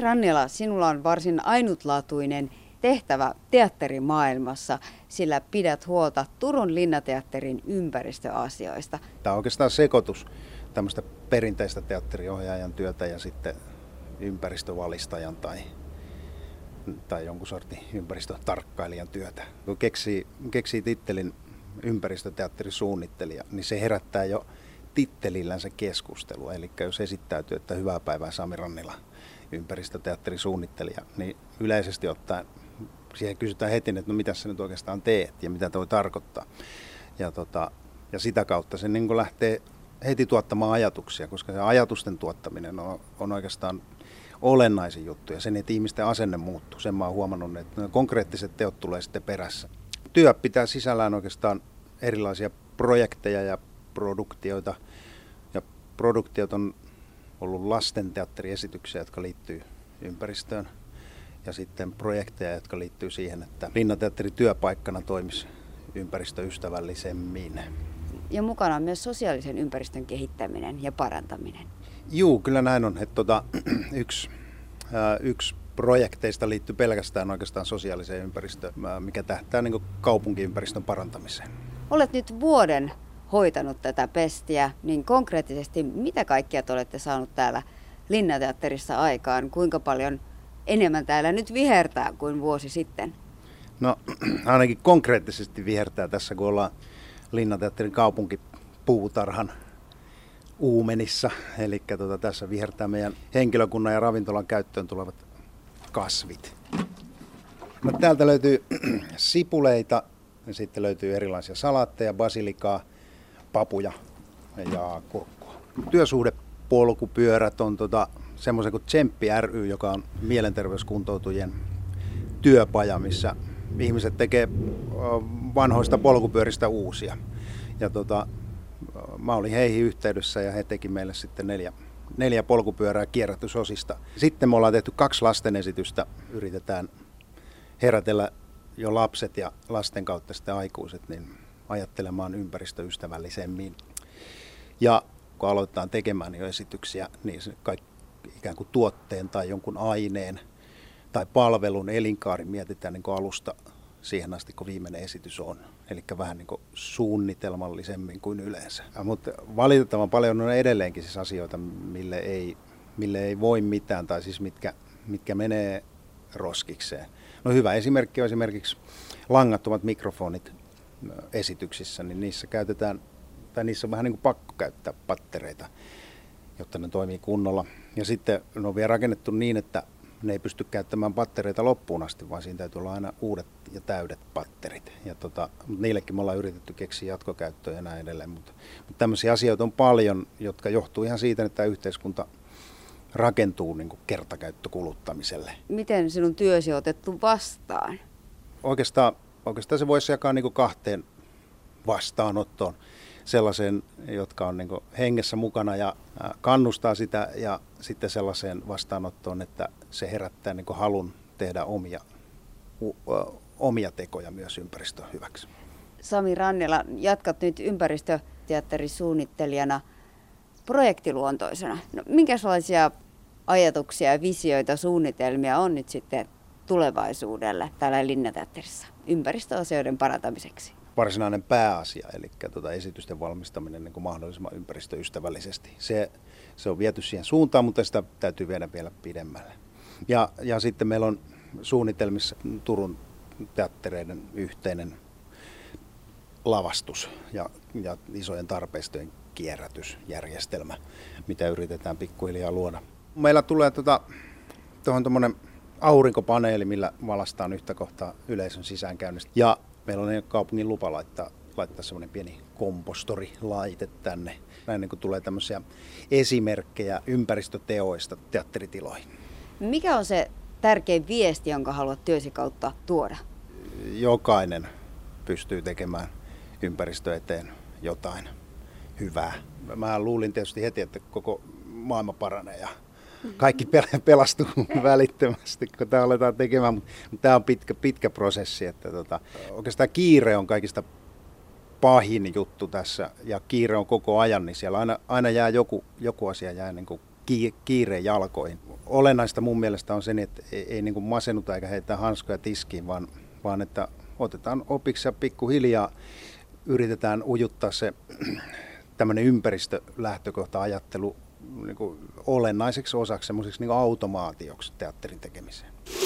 Rannila, sinulla on varsin ainutlaatuinen tehtävä teatterimaailmassa, sillä pidät huolta Turun Linnateatterin ympäristöasioista. Tämä on oikeastaan sekoitus tämmöistä perinteistä teatteriohjaajan työtä ja sitten ympäristövalistajan tai jonkun sortin ympäristötarkkailijan työtä. Kun keksii tittelin ympäristöteatterisuunnittelija, niin se herättää jo tittelillänsä keskustelua. Eli jos esittäytyy, että hyvää päivää Sami Rannila, ympäristöteatterisuunnittelija, niin yleisesti ottaen siihen kysytään heti, että no mitä sä nyt oikeastaan teet ja mitä toi tarkoittaa. Ja sitä kautta se niin kuin lähtee heti tuottamaan ajatuksia, koska se ajatusten tuottaminen on oikeastaan olennaisin juttu ja sen, että ihmisten asenne muuttuu. Sen mä oon huomannut, että ne konkreettiset teot tulee sitten perässä. Työ pitää sisällään oikeastaan erilaisia projekteja ja produktioita. Ja produktiot on ollut lastenteatteriesityksiä, jotka liittyy ympäristöön. Ja sitten projekteja, jotka liittyy siihen, että Linnateatteri työpaikkana toimisi ympäristöystävällisemmin. Ja mukana on myös sosiaalisen ympäristön kehittäminen ja parantaminen. Juu, kyllä näin on. Että yksi projekteista liittyy pelkästään oikeastaan sosiaaliseen ympäristöön, mikä tähtää niin kuin kaupunkiympäristön parantamiseen. Olet nyt vuoden hoitanut tätä pestiä, niin konkreettisesti mitä kaikkia te olette saanut täällä Linnateatterissa aikaan? Kuinka paljon enemmän täällä nyt vihertää kuin vuosi sitten? No ainakin konkreettisesti vihertää tässä, kun ollaan Linnateatterin kaupunkipuutarhan uumenissa. Eli tässä vihertää meidän henkilökunnan ja ravintolan käyttöön tulevat kasvit. No, täältä löytyy sipuleita, ja sitten löytyy erilaisia salaatteja, basilikaa, papuja ja kurkkua. Työsuhdepolkupyörät on semmoisen kuin Tsemppi ry, joka on mielenterveyskuntoutujien työpaja, missä ihmiset tekee vanhoista polkupyöristä uusia. Ja mä olin heihin yhteydessä ja he teki meille sitten neljä polkupyörää kierrätysosista. Sitten me ollaan tehty 2 lastenesitystä. Yritetään herätellä jo lapset ja lasten kautta sitten aikuiset niin ajattelemaan ympäristöystävällisemmin. Ja kun aloitetaan tekemään jo esityksiä, niin kaikki ikään kuin tuotteen tai jonkun aineen tai palvelun elinkaari mietitään niin kuin alusta siihen asti, kun viimeinen esitys on. Eli vähän niin kuin suunnitelmallisemmin kuin yleensä. Mutta valitettavan paljon on edelleenkin siis asioita, mille ei voi mitään, tai siis mitkä menee roskikseen. No hyvä esimerkki on esimerkiksi langattomat mikrofonit esityksissä, niin niissä käytetään, tai niissä on vähän niin kuin pakko käyttää pattereita, jotta ne toimii kunnolla. Ja sitten ne on vielä rakennettu niin, että ne ei pysty käyttämään pattereita loppuun asti, vaan siinä täytyy olla aina uudet ja täydet patterit. Ja niillekin me ollaan yritetty keksiä jatkokäyttöä ja näin edelleen. Mutta tämmöisiä asioita on paljon, jotka johtuu ihan siitä, että tämä yhteiskunta rakentuu niin kuin kertakäyttökuluttamiselle. Miten sinun työsi on otettu vastaan? Oikeastaan se voisi jakaa niin kuin 2 vastaanottoon. Sellaiseen, jotka on niin kuin hengessä mukana ja kannustaa sitä, ja sitten sellaiseen vastaanottoon, että se herättää niin kuin halun tehdä omia tekoja myös ympäristön hyväksi. Sami Rannila, jatkat nyt ympäristöteatterisuunnittelijana projektiluontoisena. No, minkälaisia ajatuksia ja visioita, suunnitelmia on nyt sitten tulevaisuudelle täällä Linnateatterissa ympäristöasioiden parantamiseksi? Varsinainen pääasia, eli esitysten valmistaminen niin kuin mahdollisimman ympäristöystävällisesti. Se on viety siihen suuntaan, mutta sitä täytyy viedä vielä pidemmälle. Ja sitten meillä on suunnitelmissa Turun teattereiden yhteinen lavastus ja isojen tarpeistojen kierrätysjärjestelmä, mitä yritetään pikkuhiljaa luoda. Meillä tulee tuohon tuommoinen aurinkopaneeli, millä valaistaan yhtä kohtaa yleisön sisäänkäynnistä. Ja meillä on kaupungin lupa laittaa semmoinen pieni kompostorilaite tänne. Näin niin kuin tulee tämmöisiä esimerkkejä ympäristöteoista teatteritiloihin. Mikä on se tärkein viesti, jonka haluat työsi kautta tuoda? Jokainen pystyy tekemään ympäristö eteen jotain hyvää. Mä luulin tietysti heti, että koko maailma paranee ja kaikki pelastuu välittömästi, kun tämä aletaan tekemään, mutta tämä on pitkä prosessi. Että oikeastaan kiire on kaikista pahin juttu tässä, ja kiire on koko ajan, niin siellä aina jää joku asia jää niin kuin kiire jalkoihin. Olennaista mun mielestä on se, että ei niin kuin masennuta eikä heitä hanskoja tiskiin, vaan että otetaan opiksi ja pikkuhiljaa yritetään ujuttaa se tämmöinen ympäristölähtökohta-ajattelu niin kuin olennaiseksi osaksi, semmoiseksi niin kuin automaatioksi teatterin tekemiseen.